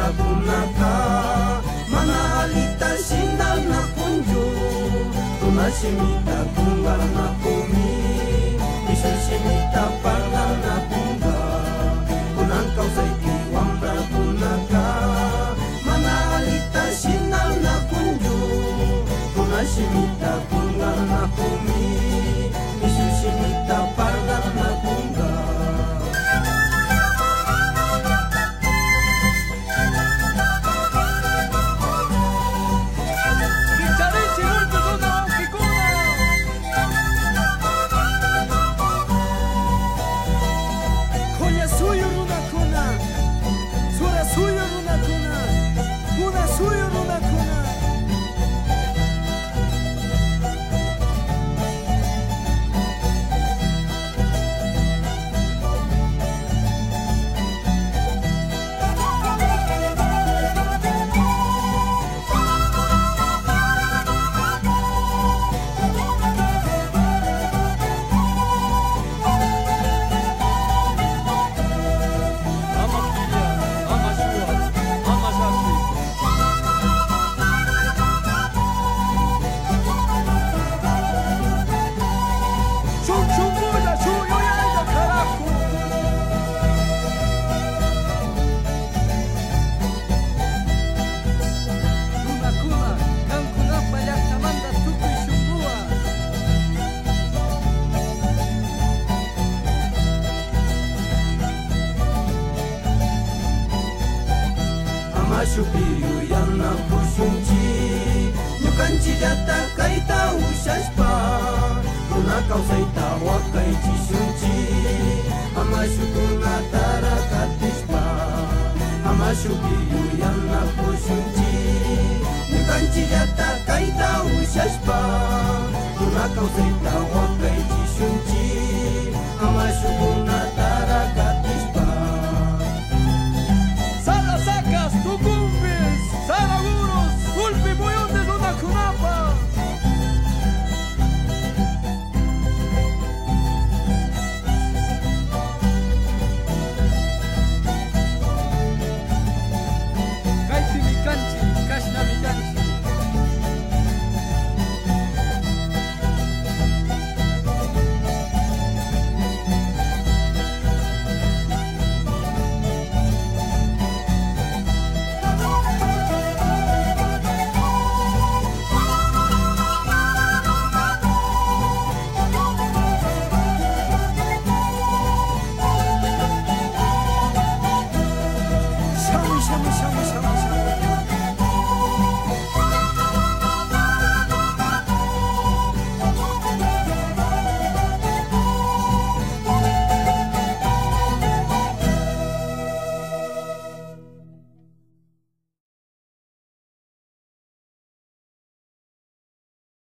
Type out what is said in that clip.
kunaka mana halita sindal na kunjo tunasimita tunggal na kumi isusimita pangal na bunga kunang kau sa ikiwang na kunaka mana halita sindal na kunjo tunasimita tunggal na kumi isusimita pangal na bunga. Mashupiyu yana kushunchi nyukanchi jata kaita ushashpa kuna kausaita wakai chishunchi amashukuna tarakatishpa amashupiyu yana kushunchi nyukanchi jata kaita ushashpa kuna kausaita wakai